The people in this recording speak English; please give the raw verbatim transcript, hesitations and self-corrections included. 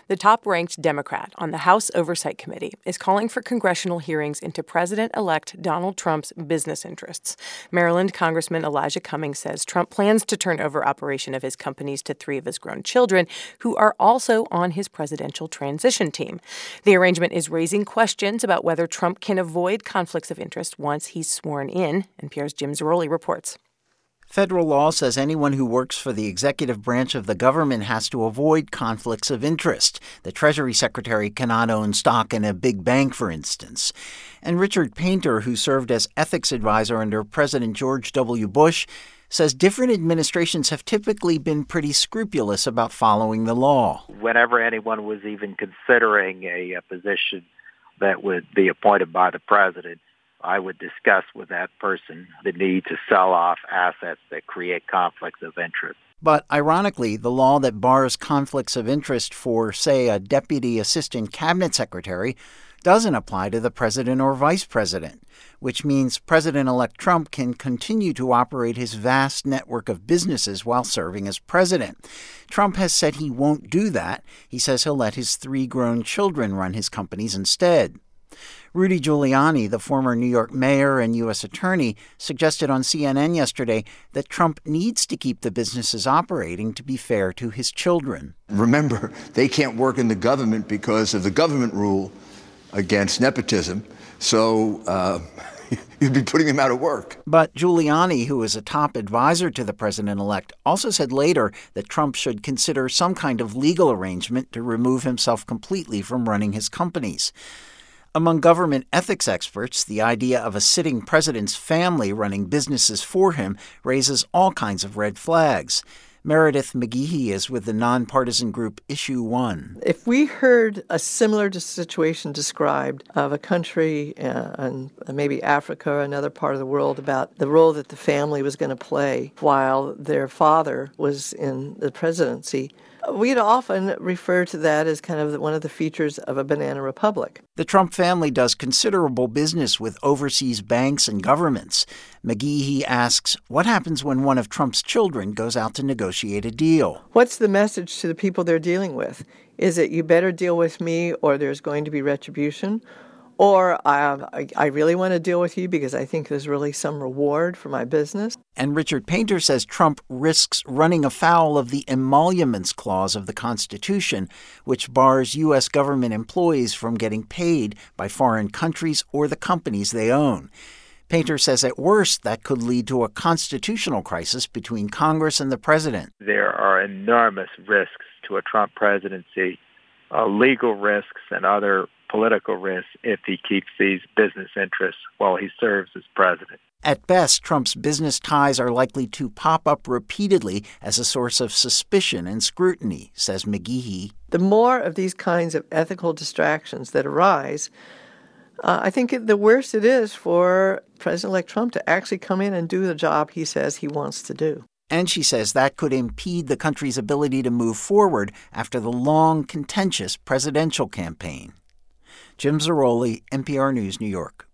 The top-ranked Democrat on the House Oversight Committee is calling for congressional hearings into President-elect Donald Trump's business interests. Maryland Congressman Elijah Cummings says Trump plans to turn over operation of his companies to three of his grown children, who are also on his presidential transition team. The arrangement is raising questions about whether Trump can avoid conflicts of interest once he's sworn in. N P R's Jim Zarroli reports. Federal law says anyone who works for the executive branch of the government has to avoid conflicts of interest. The Treasury Secretary cannot own stock in a big bank, for instance. And Richard Painter, who served as ethics advisor under President George W. Bush, says different administrations have typically been pretty scrupulous about following the law. Whenever anyone was even considering a, a position that would be appointed by the president, I would discuss with that person the need to sell off assets that create conflicts of interest. But ironically, the law that bars conflicts of interest for, say, a deputy assistant cabinet secretary doesn't apply to the president or vice president, which means President-elect Trump can continue to operate his vast network of businesses while serving as president. Trump has said he won't do that. He says he'll let his three grown children run his companies instead. Rudy Giuliani, the former New York mayor and U S attorney, suggested on C N N yesterday that Trump needs to keep the businesses operating to be fair to his children. Remember, they can't work in the government because of the government rule against nepotism, so uh, you'd be putting them out of work. But Giuliani, who is a top advisor to the president-elect, also said later that Trump should consider some kind of legal arrangement to remove himself completely from running his companies. Among government ethics experts, the idea of a sitting president's family running businesses for him raises all kinds of red flags. Meredith McGehee is with the nonpartisan group Issue One. If we heard a similar situation described of a country, uh, and maybe Africa or another part of the world, about the role that the family was going to play while their father was in the presidency, we'd often refer to that as kind of one of the features of a banana republic. The Trump family does considerable business with overseas banks and governments. McGehee asks, what happens when one of Trump's children goes out to negotiate a deal? What's the message to the people they're dealing with? Is it, you better deal with me or there's going to be retribution? Or I, I really want to deal with you because I think there's really some reward for my business. And Richard Painter says Trump risks running afoul of the emoluments clause of the Constitution, which bars U S government employees from getting paid by foreign countries or the companies they own. Painter says at worst that could lead to a constitutional crisis between Congress and the president. There are enormous risks to a Trump presidency, uh, legal risks and other political risks if he keeps these business interests while he serves as president. At best, Trump's business ties are likely to pop up repeatedly as a source of suspicion and scrutiny, says McGehee. The more of these kinds of ethical distractions that arise, uh, I think it, the worse it is for President-elect Trump to actually come in and do the job he says he wants to do. And she says that could impede the country's ability to move forward after the long, contentious presidential campaign. Jim Zarroli, N P R News, New York.